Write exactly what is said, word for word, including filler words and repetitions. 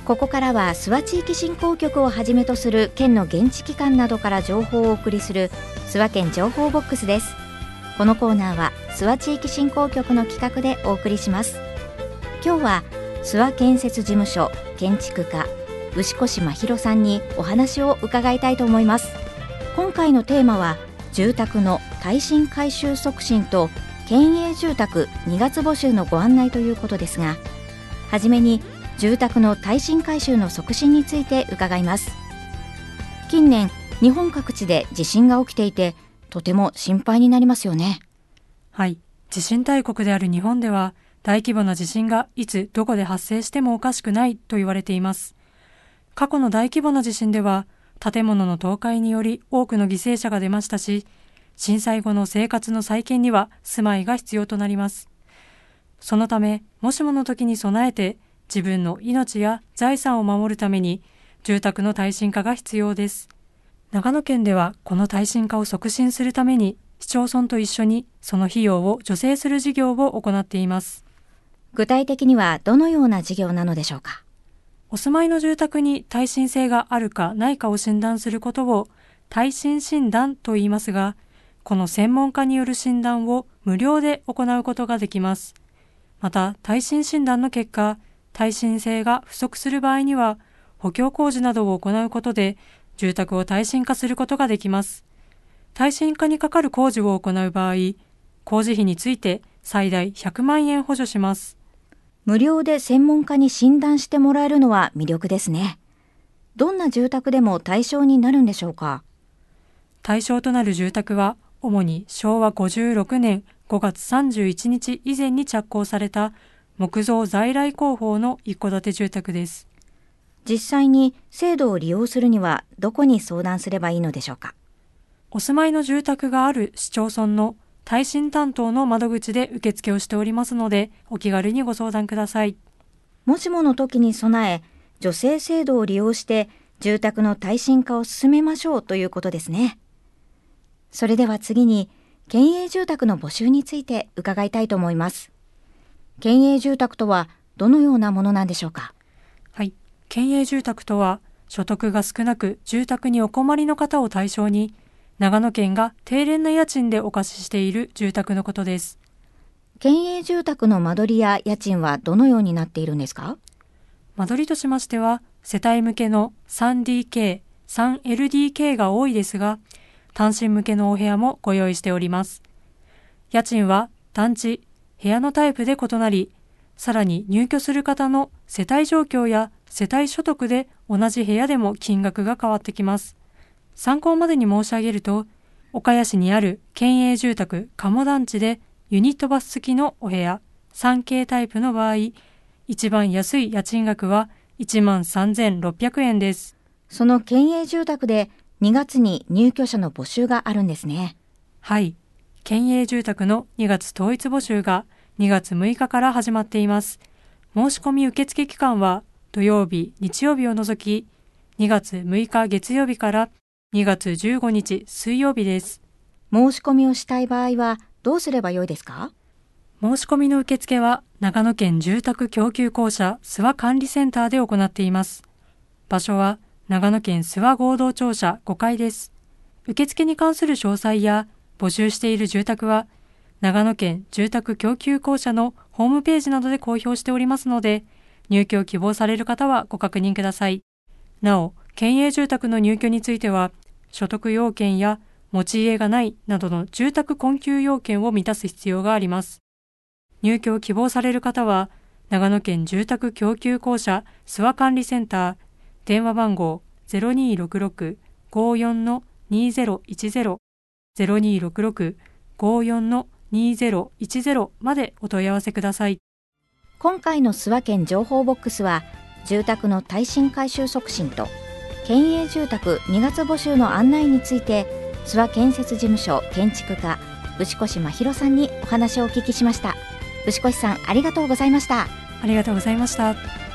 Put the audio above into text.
ここからは諏訪地域振興局をはじめとする県の現地機関などから情報をお送りする諏訪県情報ボックスです。このコーナーは諏訪地域振興局の企画でお送りします。今日は諏訪建設事務所建築課牛越真弘さんにお話を伺いたいと思います。今回のテーマは住宅の耐震改修促進と県営住宅にがつ募集のご案内ということですが、はじめに住宅の耐震改修の促進について伺います。近年日本各地で地震が起きていてとても心配になりますよね。 はい、地震大国である日本では大規模な地震がいつどこで発生してもおかしくないと言われています。過去の大規模な地震では建物の倒壊により多くの犠牲者が出ましたし、震災後の生活の再建には住まいが必要となります。そのため、もしもの時に備えて自分の命や財産を守るために住宅の耐震化が必要です。長野県ではこの耐震化を促進するために市町村と一緒にその費用を助成する事業を行っています。 具体的にはどのような事業なのでしょうか。 お住まいの住宅に耐震性があるかないかを診断することを耐震診断と言いますが、この専門家による診断を無料で行うことができます。また耐震診断の結果、耐震性が不足する場合には補強工事などを行うことで住宅を耐震化することができます。耐震化にかかる工事を行う場合、工事費について最大ひゃくまんえん補助します。 無料で専門家に診断してもらえるのは魅力ですね。どんな住宅でも対象になるんでしょうか。 対象となる住宅は主にしょうわごじゅうろくねんごがつさんじゅういちにち以前に着工された木造在来工法の一戸建て住宅です。 実際に制度を利用するにはどこに相談すればいいのでしょうか。 お住まいの住宅がある市町村の耐震担当の窓口で受付をしておりますので、お気軽にご相談ください。 もしもの時に備え、助成制度を利用して住宅の耐震化を進めましょうということですね。それでは次に県営住宅の募集について伺いたいと思います。県営住宅とはどのようなものなんでしょうか。 はい、県営住宅とは所得が少なく住宅にお困りの方を対象に長野県が低廉な家賃でお貸ししている住宅のことです。 県営住宅の間取りや家賃はどのようになっているんですか。 間取りとしましては世帯向けの スリーディーケー、スリーエルディーケー が多いですが、単身向けのお部屋もご用意しております。家賃は団地、部屋のタイプで異なり、さらに入居する方の世帯状況や世帯所得で同じ部屋でも金額が変わってきます。参考までに申し上げると、岡谷市にある県営住宅鴨団地でユニットバス付きのお部屋 スリーケー タイプの場合、一番安い家賃額はいちまんさんぜんろっぴゃくえんです。 その県営住宅でにがつに入居者の募集があるんですね。 はい。県営住宅のにがつ統一募集がにがつむいかから始まっています。申し込み受付期間は土曜日、日曜日を除きにがつむいか月曜日からにがつじゅうごにち水曜日です。 申し込みをしたい場合はどうすればよいですか。 申し込みの受付は長野県住宅供給公社諏訪管理センターで行っています。場所は長野県諏訪合同庁舎ごかいです。受付に関する詳細や募集している住宅は長野県住宅供給公社のホームページなどで公表しておりますので、入居を希望される方はご確認ください。なお、県営住宅の入居については、所得要件や持ち家がないなどの住宅困窮要件を満たす必要があります。入居を希望される方は、長野県住宅供給公社諏訪管理センター、電話番号 ゼロにーろくろく ごーよん にーぜろいちぜろ ゼロにーろくろく ごーよん にーぜろいちぜろまでお問い合わせください。 今回の諏訪県情報ボックスは、住宅の耐震改修促進と県営住宅にがつ募集の案内について、諏訪建設事務所建築課牛越真弘さんにお話をお聞きしました。牛越さん、ありがとうございました。 ありがとうございました。